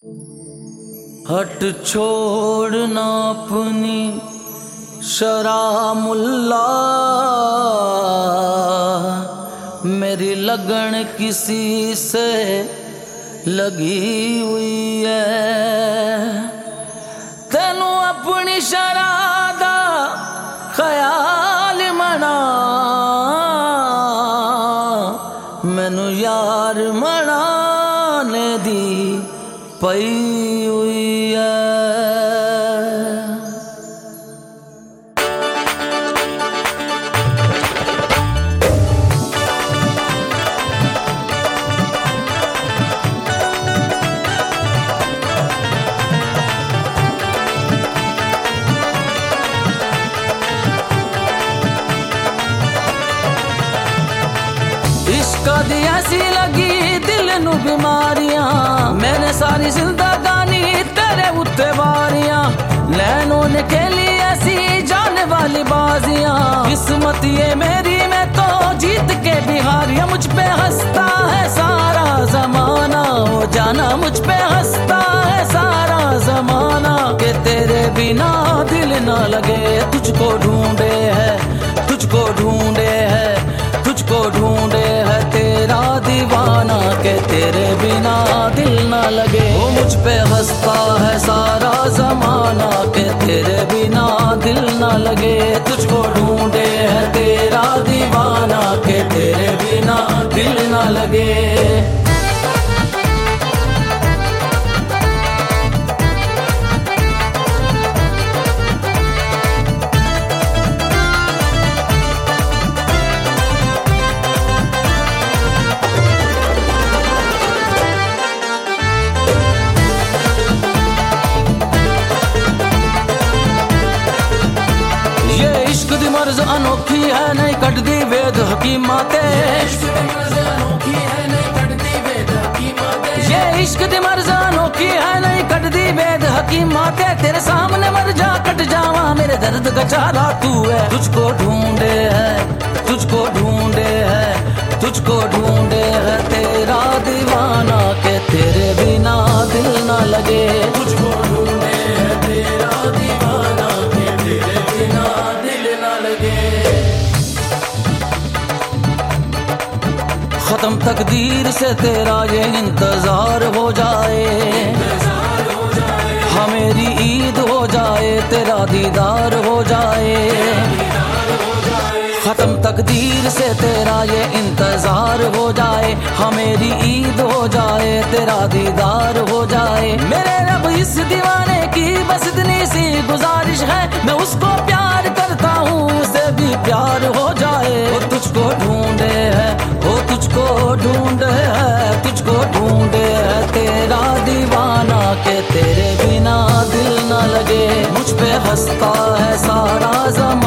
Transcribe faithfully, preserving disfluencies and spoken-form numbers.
हट छोड़ना अपनी शरामुल्ला, मेरी लगन किसी से लगी हुई है। तेनू अपनी शरादा ख्याल मना, मैनू यार मनाने दी पई हुई है। इश्क दी ऐसी लगी दिल नू बीमारियां, मैंने सारी जिंदगानी तेरे उत्ते वारियां। नैनों ने खेली ऐसी जाने वाली बाजियां, किस्मत ये मेरी मैं तो जीत के बिहारियां। मुझ पे हंसता है सारा जमाना, हो जाना मुझ पे हंसता है सारा जमाना। के तेरे बिना दिल ना लगे, तुझको ढूंढे है तुझको ढूंढे है तुझको ढूंढे है तेरा दीवाना। के तेरे बिना दिल ना लगे, वो मुझ पे हंसता है सारा जमाना। के तेरे बिना दिल ना लगे, तुझको ढूंढे है तेरा दीवाना। के तेरे बिना दिल ना लगे। मर्ज अनोखी है नहीं कटदी वेद हकीमा ते, ये इश्क दी मर्ज अनोखी है नहीं कटदी वेद हकीमा ते। तेरे सामने मर जा कट जावा, मेरे दर्द का चारा तू है। तुझको ढूंढे है तुझको ढूंढे है तुझको ढूंढे है तेरा दीवाना। के तेरे बिना दिल ना लगे, तुझको ढूंढे है तेरा दीवाना। के तेरे बिना दिल ना लगे। खत्म तकदीर से तेरा ये इंतजार हो जाए, हाँ मेरी ईद हो जाए तेरा दीदार हो जाए। खत्म तकदीर से तेरा ये इंतजार हो जाए, हाँ मेरी ईद हो जाए तेरा दीदार हो जाए। मेरे रब इस दीवाने की बस इतनी सी गुजारिश है, मैं उसको प्यार करता हूँ उसे भी प्यार हो जाए। वो तुझको ढूंढे है वो तुझको ढूंढे है तुझको ढूंढे है तेरा दीवाना। के तेरे बिना दिल ना लगे, मुझ पे हंसता है सारा ज़माना।